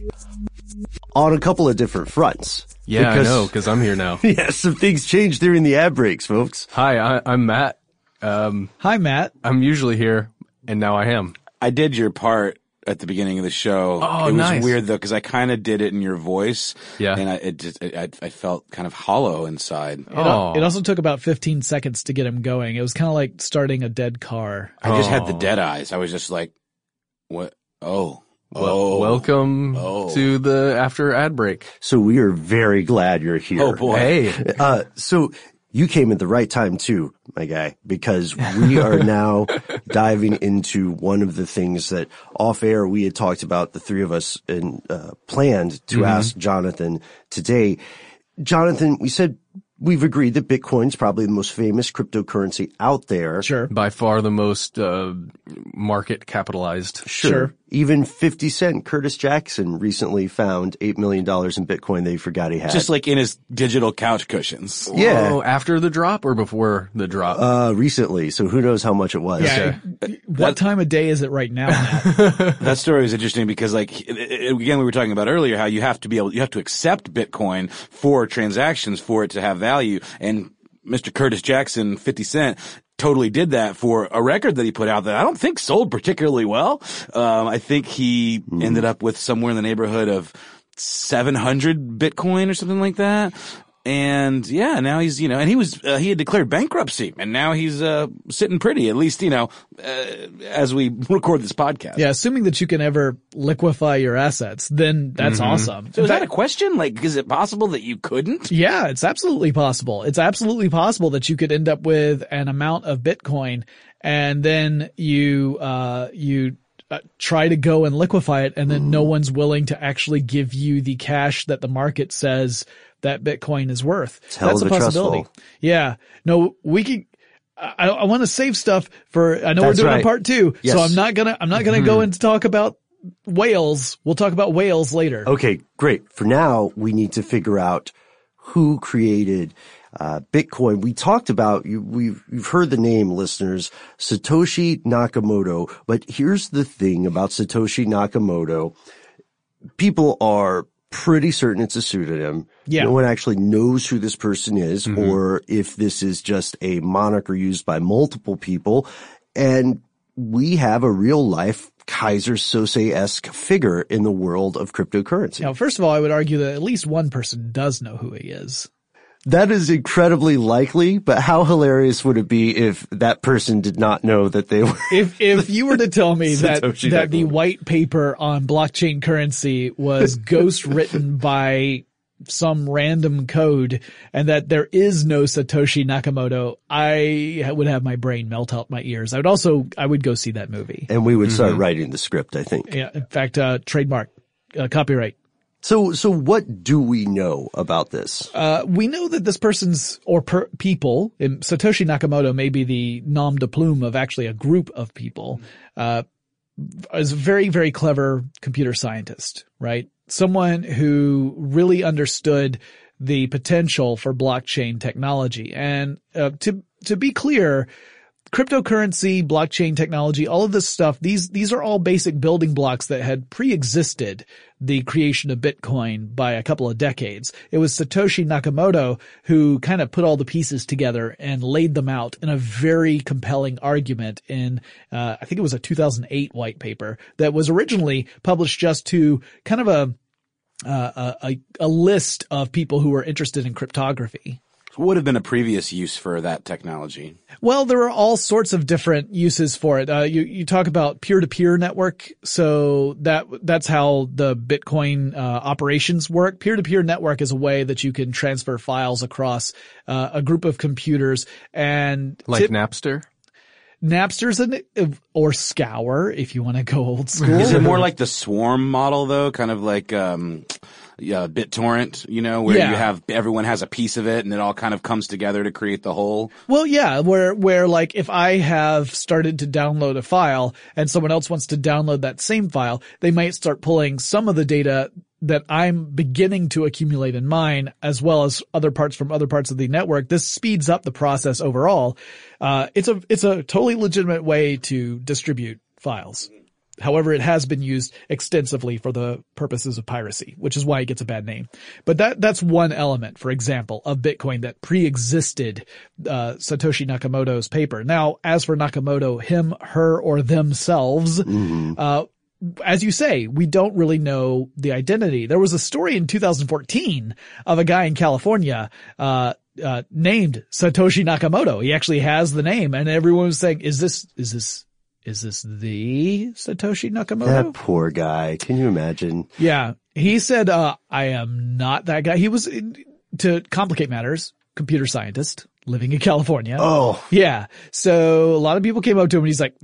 On a couple of different fronts. Yeah, because, I know, because I'm here now. Yeah, some things change during the ad breaks, folks. Hi, I, I'm Matt. Um, Hi, Matt. I'm usually here, and now I am. I did your part at the beginning of the show. Oh, it was nice. weird though, because I kind of did it in your voice. Yeah. And I, it just, I, I felt kind of hollow inside. It, al- Oh. it also took about fifteen seconds to get him going. It was kind of like starting a dead car. I just had the Oh. dead eyes. I was just like, what? Oh. Well, oh. welcome Oh. to the after ad break. So we are very glad you're here. Oh, boy. Hey, Uh, so you came at the right time too, my guy, because we are now diving into one of the things that off air we had talked about, the three of us, and uh, planned to Mm-hmm. ask Jonathan today. Jonathan, we said we've agreed that Bitcoin's probably the most famous cryptocurrency out there. Sure. by far the most uh, market capitalized. Sure. Sure. Even fifty Cent, Curtis Jackson, recently found eight million dollars in Bitcoin that he forgot he had. Just like in his digital couch cushions. Yeah. Whoa, after the drop or before the drop? uh, recently, so who knows how much it was. Yeah. What time of day is it right now, Matt? That story was interesting because, like, it- it- again, we were talking about earlier how you have to be able, you have to accept Bitcoin for transactions for it to have value. And Mister Curtis Jackson, fifty Cent, totally did that for a record that he put out that I don't think sold particularly well. Um, I think he Mm. ended up with somewhere in the neighborhood of seven hundred Bitcoin or something like that. And yeah, now he's, you know, and he was, uh, he had declared bankruptcy and now he's, uh, sitting pretty, at least, you know, uh, as we record this podcast. Yeah, assuming that you can ever liquefy your assets, then that's awesome. So In is that fact- a question? Like, is it possible that you couldn't? Yeah, it's absolutely possible. It's absolutely possible that you could end up with an amount of Bitcoin and then you, uh, you, uh, try to go and liquefy it and then no one's willing to actually give you the cash that the market says that Bitcoin is worth. hell That's of a a trust possibility. fall. Yeah. No, we can, I, I want to save stuff for, I know That's we're doing right. a part two, Yes. so I'm not gonna, I'm not gonna go into talk about whales. We'll talk about whales later. Okay, great. For now, we need to figure out who created uh, Bitcoin. We talked about, you, we've, you've heard the name, listeners, Satoshi Nakamoto. But here's the thing about Satoshi Nakamoto. People are pretty certain it's a pseudonym. Yeah. No one actually knows who this person is or if this is just a moniker used by multiple people. And we have a real life Kaiser Sose-esque figure in the world of cryptocurrency. Now, first of all, I would argue that at least one person does know who he is. That is incredibly likely, but how hilarious would it be if that person did not know that they were? If if you were to tell me that Satoshi that the Nakamoto. white paper on blockchain currency was ghost written by some random code and that there is no Satoshi Nakamoto, I would have my brain melt out my ears. I would also I would go see that movie. And we would start writing the script, I think. Yeah, in fact, uh, trademark, uh, copyright. So, so what do we know about this? Uh, we know that this person's or per people, and Satoshi Nakamoto may be the nom de plume of actually a group of people, uh, is a very, very clever computer scientist, right? Someone who really understood the potential for blockchain technology. And, uh, to, to be clear, cryptocurrency, blockchain technology, all of this stuff, these, these are all basic building blocks that had pre-existed the creation of Bitcoin by a couple of decades. It was Satoshi Nakamoto who kind of put all the pieces together and laid them out in a very compelling argument in, uh, I think it was a two thousand eight white paper that was originally published just to kind of a, uh, a, a list of people who were interested in cryptography. What would have been a previous use for that technology? Well, there are all sorts of different uses for it. Uh, you, you talk about peer-to-peer network. So that, that's how the Bitcoin, uh, operations work. Peer-to-peer network is a way that you can transfer files across, uh, a group of computers and Like tip- Napster? Napster's an, or Scour, if you want to go old school. Is it more like the swarm model though? Kind of like, um, uh, BitTorrent, you know, where Yeah. you have, everyone has a piece of it and it all kind of comes together to create the whole. Well, yeah, where, where like if I have started to download a file and someone else wants to download that same file, they might start pulling some of the data that I'm beginning to accumulate in mine, as well as other parts from other parts of the network. This speeds up the process overall. Uh, it's a, it's a totally legitimate way to distribute files. However, it has been used extensively for the purposes of piracy, which is why it gets a bad name. But that, that's one element, for example, of Bitcoin that pre-existed, uh, Satoshi Nakamoto's paper. Now, as for Nakamoto, him, her, or themselves, mm-hmm. uh, as you say, we don't really know the identity. There was a story in two thousand fourteen of a guy in California, uh, uh, named Satoshi Nakamoto. He actually has the name, and everyone was saying, is this, is this, is this the Satoshi Nakamoto? That poor guy. Can you imagine? Yeah. He said, uh, I am not that guy. He was, to complicate matters, computer scientist living in California. Oh. Yeah. So a lot of people came up to him and he's like,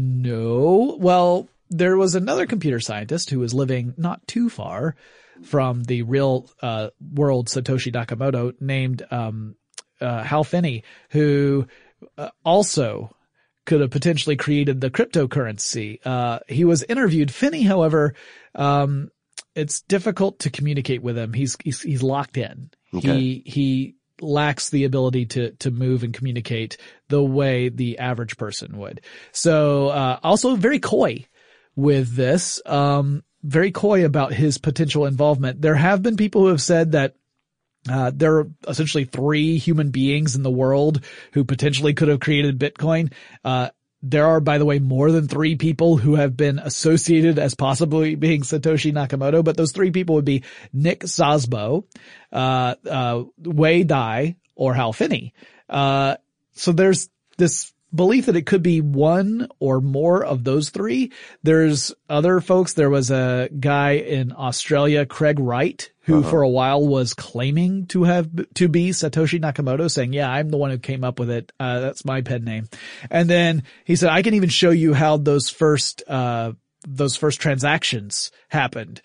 no. Well, there was another computer scientist who was living not too far from the real, uh, world Satoshi Nakamoto named, um, uh, Hal Finney, who uh, also could have potentially created the cryptocurrency. Uh, he was interviewed. Finney, however, um, it's difficult to communicate with him. He's, he's, he's locked in. Okay. He, he lacks the ability to, to move and communicate the way the average person would. So, uh, also very coy with this, um, very coy about his potential involvement. There have been people who have said that Uh, there are essentially three human beings in the world who potentially could have created Bitcoin. Uh, there are, by the way, more than three people who have been associated as possibly being Satoshi Nakamoto, but those three people would be Nick Szabo, uh, uh, Wei Dai, or Hal Finney. Uh, so there's this belief that it could be one or more of those three. There's other folks. There was a guy in Australia, Craig Wright, who uh-huh. for a while was claiming to have, to be Satoshi Nakamoto, saying, yeah, I'm the one who came up with it. Uh, that's my pen name. And then he said, I can even show you how those first, uh, those first transactions happened.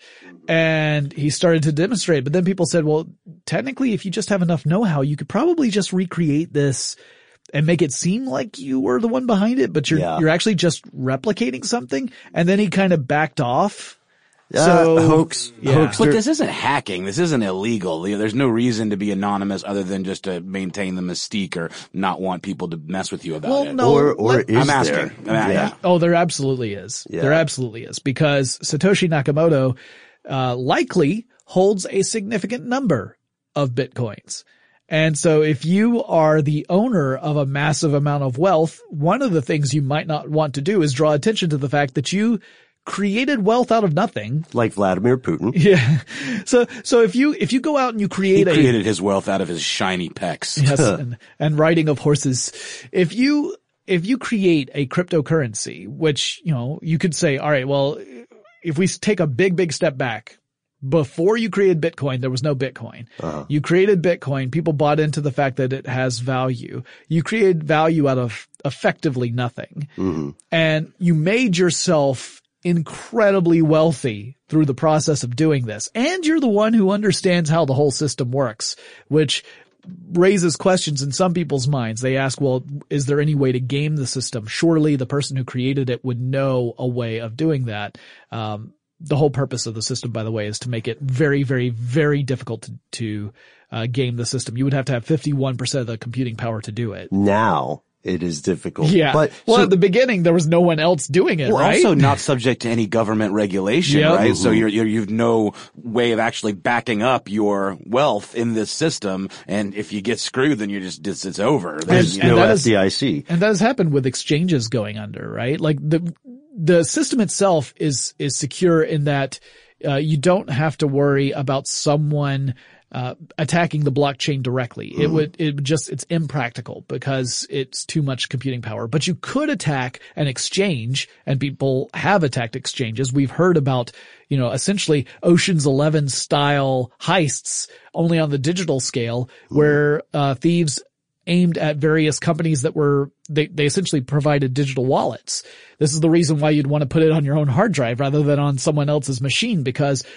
And he started to demonstrate, but then people said, well, technically, if you just have enough know-how, you could probably just recreate this and make it seem like you were the one behind it, but you're, yeah. you're actually just replicating something. And then he kind of backed off. Uh, so hoax, yeah. hoax. But this isn't hacking. This isn't illegal. You know, there's no reason to be anonymous other than just to maintain the mystique or not want people to mess with you about well, it. no, or, or let, is I'm asking. there? I'm asking. Yeah. Oh, there absolutely is. Yeah. There absolutely is, because Satoshi Nakamoto, uh, likely holds a significant number of Bitcoins. And so if you are the owner of a massive amount of wealth, one of the things you might not want to do is draw attention to the fact that you created wealth out of nothing. Like Vladimir Putin. Yeah. So, so if you, if you go out and you create He a, created his wealth out of his shiny pecs. yes, and, and riding of horses. If you, if you create a cryptocurrency, which, you know, you could say, all right, well, if we take a big, big step back, before you created Bitcoin, there was no Bitcoin. Uh-huh. You created Bitcoin. People bought into the fact that it has value. You created value out of effectively nothing. Mm-hmm. And you made yourself incredibly wealthy through the process of doing this. And you're the one who understands how the whole system works, which raises questions in some people's minds. They ask, well, is there any way to game the system? Surely the person who created it would know a way of doing that. Um, The whole purpose of the system, by the way, is to make it very, very, very difficult to, to uh, game the system. You would have to have fifty-one percent of the computing power to do it. Now it is difficult. Yeah. But well, so, at the beginning, there was no one else doing it, Well, right? also not subject to any government regulation, Yep. right? Mm-hmm. So you're, you're, you've no way of actually backing up your wealth in this system. And if you get screwed, then you're just, it's, it's over. there's and no that F is- D I C. And that has happened with exchanges going under, right? Like the, the system itself is, is secure in that, uh, you don't have to worry about someone, uh, attacking the blockchain directly. Mm. It would, it would just, it's impractical because it's too much computing power. But you could attack an exchange, and people have attacked exchanges. We've heard about, you know, essentially Ocean's Eleven style heists only on the digital scale, mm. where, uh, thieves aimed at various companies that were, they, they essentially provided digital wallets. This is the reason why you'd want to put it on your own hard drive rather than on someone else's machine, because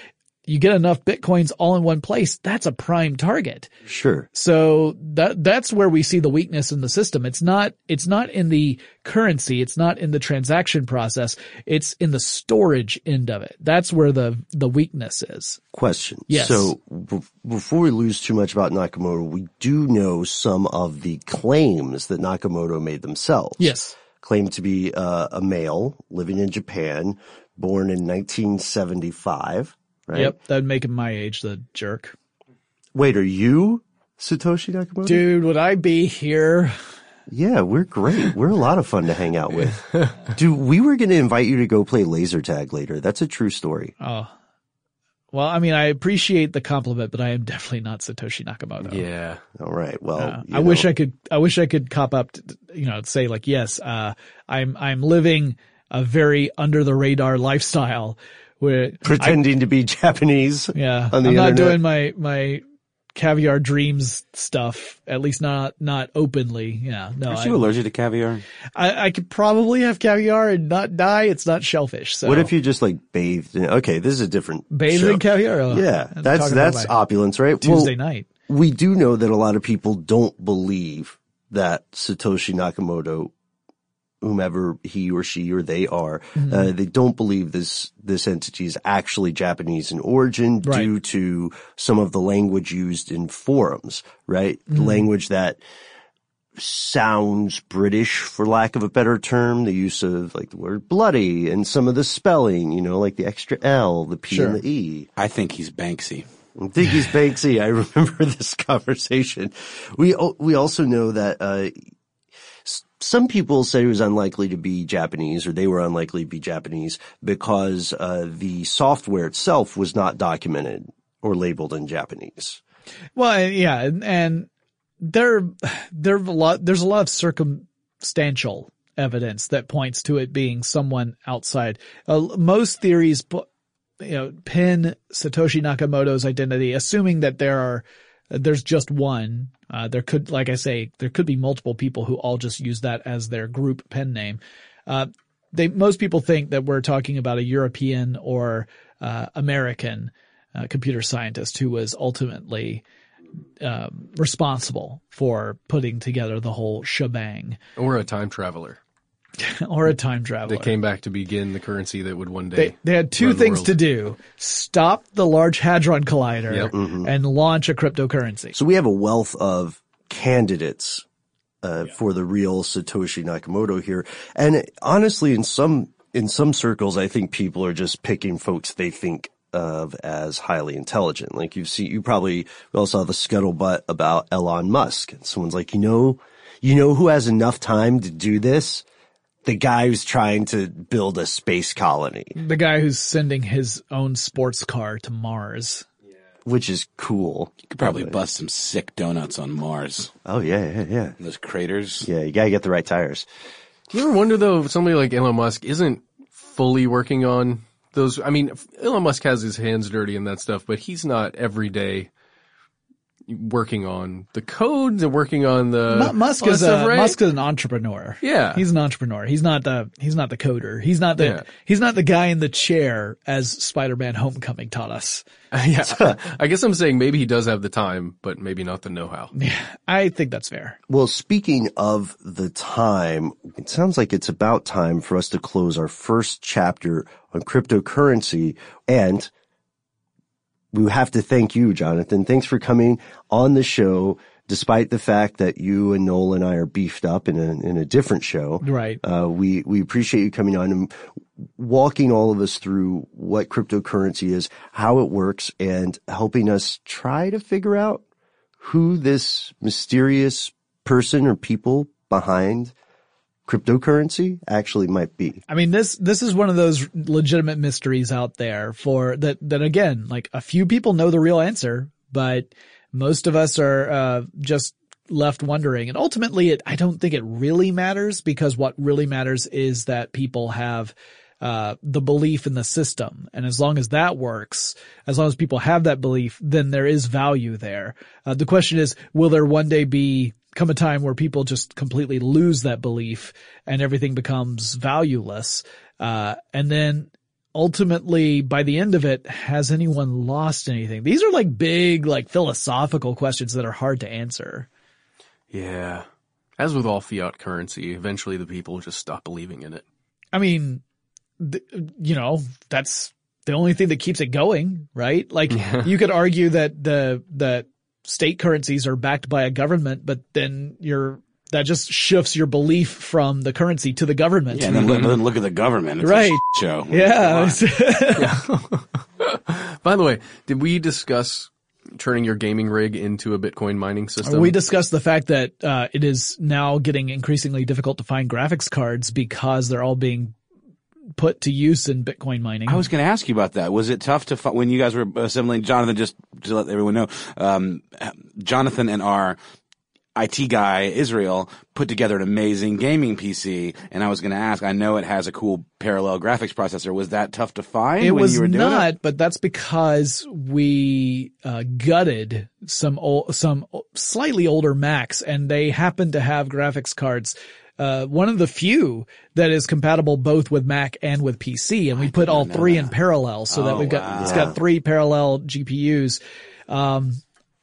you get enough Bitcoins all in one place, that's a prime target. Sure. So that, that's where we see the weakness in the system. It's not, it's not in the currency. It's not in the transaction process. It's in the storage end of it. That's where the, the weakness is. Question. Yes. So b- before we lose too much about Nakamoto, we do know some of the claims that Nakamoto made themselves. Yes. Claimed to be uh, a male living in Japan, born in nineteen seventy-five. Right? Yep. That'd make him my age, the jerk. Wait, are you Satoshi Nakamoto? Dude, would I be here? Yeah, we're great. We're a lot of fun to hang out with. Dude, we were going to invite you to go play laser tag later. That's a true story. Oh. Well, I mean, I appreciate the compliment, but I am definitely not Satoshi Nakamoto. Yeah. All right. Well, Uh, you I know, wish I could, I wish I could cop up, to, you know, say like, yes, uh, I'm, I'm living a very under the radar lifestyle where pretending to be Japanese. I, yeah, on the I'm not internet. doing my, my caviar dreams stuff, at least not, not openly. Yeah. No, Aren't I, you allergic to caviar? I, I could probably have caviar and not die. It's not shellfish. So What if you just like bathed in, okay, this is a different bathed show. in caviar? Oh, Yeah, I'm that's, talking about that's my opulence, right? Tuesday well, night. we do know that a lot of people don't believe that Satoshi Nakamoto, whomever he or she or they are, Mm-hmm. uh, they don't believe this, this entity is actually Japanese in origin Right. due to some of the language used in forums, right? Mm-hmm. Language that sounds British, for lack of a better term, the use of like the word bloody and some of the spelling, you know, like the extra L, the P Sure. and the E. I think he's Banksy. I think he's Banksy. I remember this conversation. We we also know that uh s- some people said he was unlikely to be Japanese, or they were unlikely to be Japanese because uh the software itself was not documented or labeled in Japanese. Well, yeah, and, and there, there a lot, there's a lot of circumstantial evidence that points to it being someone outside. Uh, most theories, pu- you know, pin Satoshi Nakamoto's identity, assuming that there are, there's just one. Uh, there could, like I say, there could be multiple people who all just use that as their group pen name. Uh, they, most people think that we're talking about a European or, uh, American, uh, computer scientist who was ultimately, um, responsible for putting together the whole shebang, Or a time traveler or a time traveler. that came back to begin the currency that would one day. They, they had two run the things world. to do: stop the Large Hadron Collider Yep. and launch a cryptocurrency. So we have a wealth of candidates uh, for the real Satoshi Nakamoto here. And honestly, in some in some circles, I think people are just picking folks they think of as highly intelligent. Like you see, you probably we all saw the scuttlebutt about Elon Musk. And someone's like, you know, you know who has enough time to do this? The guy who's trying to build a space colony, The guy who's sending his own sports car to Mars. which is cool. You could probably bust some sick donuts on Mars. Oh yeah, yeah, yeah. Those craters. Yeah, you gotta get the right tires. Do you ever wonder though if somebody like Elon Musk isn't fully working on those? I mean, Elon Musk has his hands dirty and that stuff, but he's not every day working on the codes and working on the Mu- Musk all that is a, stuff, right? Musk is an entrepreneur. Yeah. He's an entrepreneur. He's not the, he's not the coder. He's not the, Yeah. he's not the guy in the chair as Spider-Man Homecoming taught us. yeah. I guess I'm saying maybe he does have the time, but maybe not the know-how. Yeah, I think that's fair. Well, speaking of the time, it sounds like it's about time for us to close our first chapter on cryptocurrency. And we have to thank you, Jonathan. Thanks for coming on the show, despite the fact that you and Noel and I are beefed up in a, in a different show. Right. Uh, we, we appreciate you coming on and walking all of us through what cryptocurrency is, how it works, and helping us try to figure out who this mysterious person or people behind cryptocurrency actually might be. I mean, this, this is one of those legitimate mysteries out there for that, that again, like a few people know the real answer, but most of us are, uh, just left wondering. And ultimately it, I don't think it really matters, because what really matters is that people have, uh, the belief in the system. And as long as that works, as long as people have that belief, then there is value there. Uh, the question is, will there one day be, come a time where people just completely lose that belief and everything becomes valueless? Uh, and then ultimately, by the end of it, has anyone lost anything? These are like big, like philosophical questions that are hard to answer. Yeah. As with all fiat currency, eventually the people just stop believing in it. I mean, th- you know, that's the only thing that keeps it going, right? Like Yeah. you could argue that the, that state currencies are backed by a government, but then you're, that just shifts your belief from the currency to the government. Yeah, and then look, then look at the government. It's Right. a show. Yeah. By the way, did we discuss turning your gaming rig into a Bitcoin mining system? We discussed the fact that uh it is now getting increasingly difficult to find graphics cards because they're all being put to use in Bitcoin mining. I was going to ask you about that. Was it tough to find when you guys were assembling? Jonathan, just to let everyone know, um, Jonathan and our I T guy, Israel, put together an amazing gaming P C, and I was going to ask, I know it has a cool parallel graphics processor. Was that tough to find It when was you were doing not, it? but that's because we uh, gutted some old, some slightly older Macs, and they happen to have graphics cards. Uh, one of the few that is compatible both with Mac and with P C, and we put all three in parallel so that Oh, we've got, wow. it's got three parallel G P Us. Um,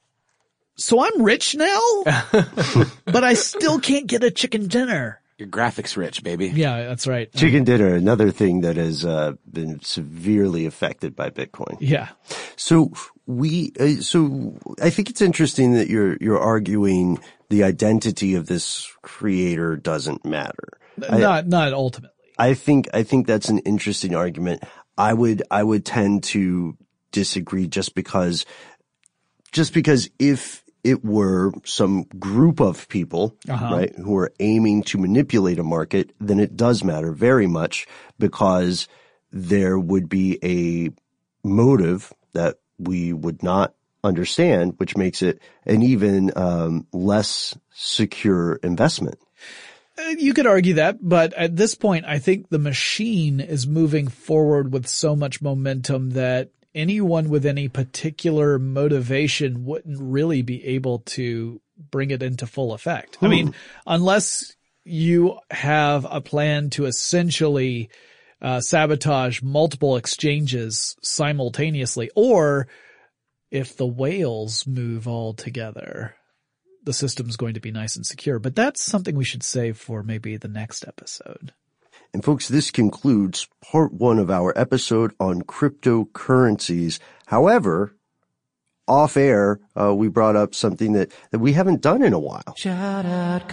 so I'm rich now, but I still can't get a chicken dinner. You're graphics rich, baby. Yeah, that's right. Chicken dinner, another thing that has uh, been severely affected by Bitcoin. Yeah. So we, uh, so I think it's interesting that you're you're arguing the identity of this creator doesn't matter. I- Not, not ultimately. I think I think that's an interesting argument. I would I would tend to disagree just because just because if it were some group of people, Uh-huh. right, who are aiming to manipulate a market, then it does matter very much because there would be a motive that we would not understand, which makes it an even um, less secure investment. You could argue that, but at this point, I think the machine is moving forward with so much momentum that anyone with any particular motivation wouldn't really be able to bring it into full effect. I mean, unless you have a plan to essentially uh, sabotage multiple exchanges simultaneously, or if the whales move all together, the system's going to be nice and secure. But that's something we should save for maybe the next episode. And folks, this concludes part one of our episode on cryptocurrencies. However, off air, uh, we brought up something that, that we haven't done in a while. Shout out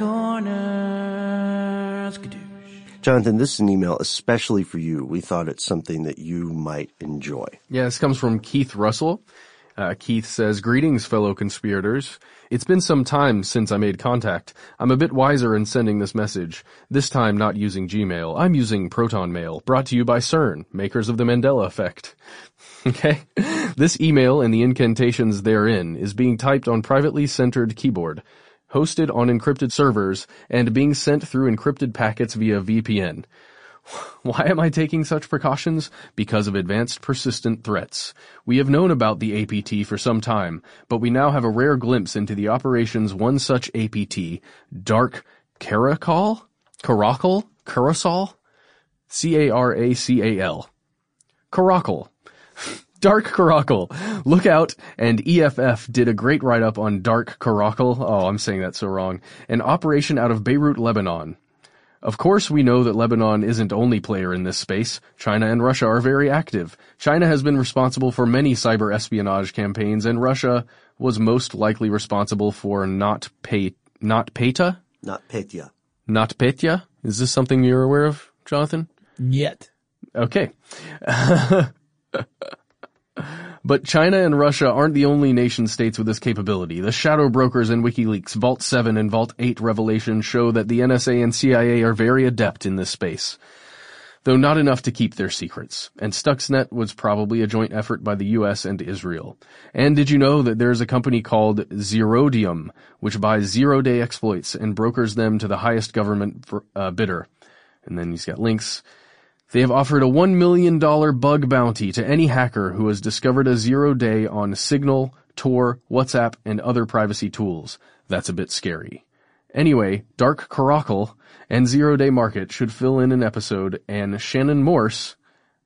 corners. Jonathan, this is an email especially for you. We thought it's something that you might enjoy. Yeah, this comes from Keith Russell. Uh, Keith says, "Greetings, fellow conspirators. It's been some time since I made contact. I'm a bit wiser in sending this message. This time not using Gmail. I'm using Proton Mail, brought to you by CERN, makers of the Mandela Effect." Okay? This email and the incantations therein is being typed on privately centered keyboard, hosted on encrypted servers, and being sent through encrypted packets via V P N. Why am I taking such precautions? Because of advanced persistent threats. We have known about the A P T for some time, but we now have a rare glimpse into the operations one such A P T, Dark Caracal? Caracal? Caracal? C A R A C A L. Caracal. Dark Caracal. Look out, and E F F did a great write-up on Dark Caracal. Oh, I'm saying that so wrong. An operation out of Beirut, Lebanon. Of course, we know that Lebanon isn't only player in this space. China and Russia are very active. China has been responsible for many cyber espionage campaigns, and Russia was most likely responsible for not pay, not Peta? Not Petya. Not Petya? Is this something you're aware of, Jonathan? Yet. Okay. But China and Russia aren't the only nation states with this capability. The shadow brokers in WikiLeaks, Vault seven and Vault eight revelations show that the N S A and C I A are very adept in this space, though not enough to keep their secrets. And Stuxnet was probably a joint effort by the U S and Israel. And did you know that there's a company called Zerodium, which buys zero-day exploits and brokers them to the highest government uh, bidder? And then he's got links. They have offered a one million dollars bug bounty to any hacker who has discovered a zero day on Signal, Tor, WhatsApp, and other privacy tools. That's a bit scary. Anyway, Dark Caracal and Zero Day Market should fill in an episode, and Shannon Morse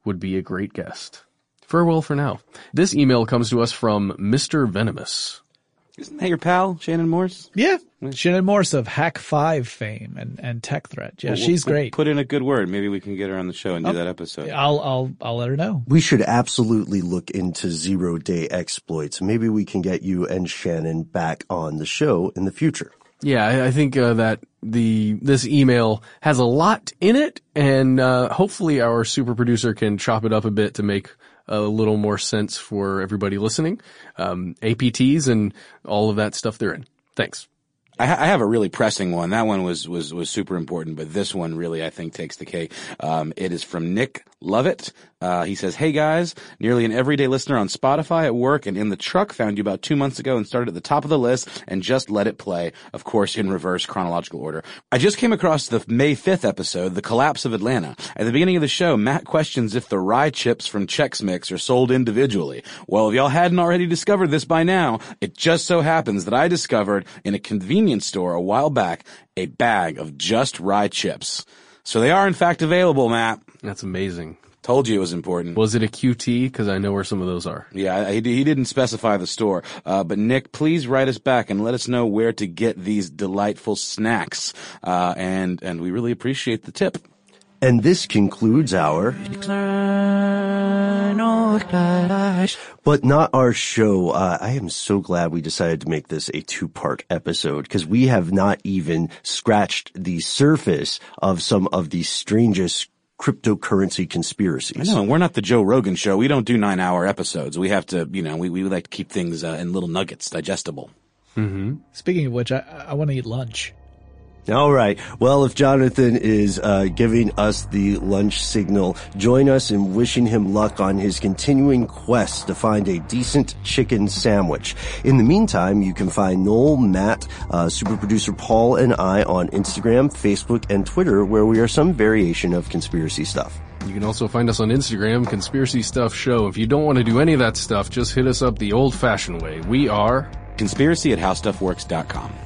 would be a great guest. Farewell for now. This email comes to us from Mister Venomous. Isn't that your pal, Shannon Morse? Yeah. Shannon Morse of Hack five fame and, and Tech Threat. Yeah, Well, she's we'll great. Put in a good word. Maybe we can get her on the show and do that episode. I'll, I'll, I'll let her know. We should absolutely look into zero day exploits. Maybe we can get you and Shannon back on the show in the future. Yeah, I, I think uh, that the this email has a lot in it, and uh, hopefully our super producer can chop it up a bit to make a little more sense for everybody listening. Um, A P Ts and all of that stuff they're in. Thanks. I, ha- I have a really pressing one. That one was, was, was super important, but this one really, I think, takes the cake. Um, it is from Nick Lovett. Uh, he says, "Hey guys, nearly an everyday listener on Spotify, at work, and in the truck. Found you about two months ago and started at the top of the list and just let it play. Of course, in reverse chronological order. I just came across the May fifth episode, The Collapse of Atlanta. At the beginning of the show, Matt questions if the rye chips from Chex Mix are sold individually. Well, if y'all hadn't already discovered this by now, it just so happens that I discovered in a convenience store a while back a bag of just rye chips. So they are in fact available, Matt. That's amazing. Told you it was important. Was it a Q T? Because I know where some of those are. Yeah, he, he didn't specify the store. Uh, but Nick, please write us back and let us know where to get these delightful snacks. Uh, and, and we really appreciate the tip. And this concludes our but not our show. Uh, I am so glad we decided to make this a two-part episode because we have not even scratched the surface of some of the strangest cryptocurrency conspiracies. I know, and we're not the Joe Rogan show. We don't do nine-hour episodes. We have to, you know, we, we like to keep things uh, in little nuggets, digestible. Mm-hmm. Speaking of which, I, I want to eat lunch. All right. Well, if Jonathan is uh giving us the lunch signal, join us in wishing him luck on his continuing quest to find a decent chicken sandwich. In the meantime, you can find Noel, Matt, uh super producer Paul, and I on Instagram, Facebook, and Twitter, where we are some variation of conspiracy stuff. You can also find us on Instagram, Conspiracy Stuff Show. If you don't want to do any of that stuff, just hit us up the old-fashioned way. We are Conspiracy at how stuff works dot com.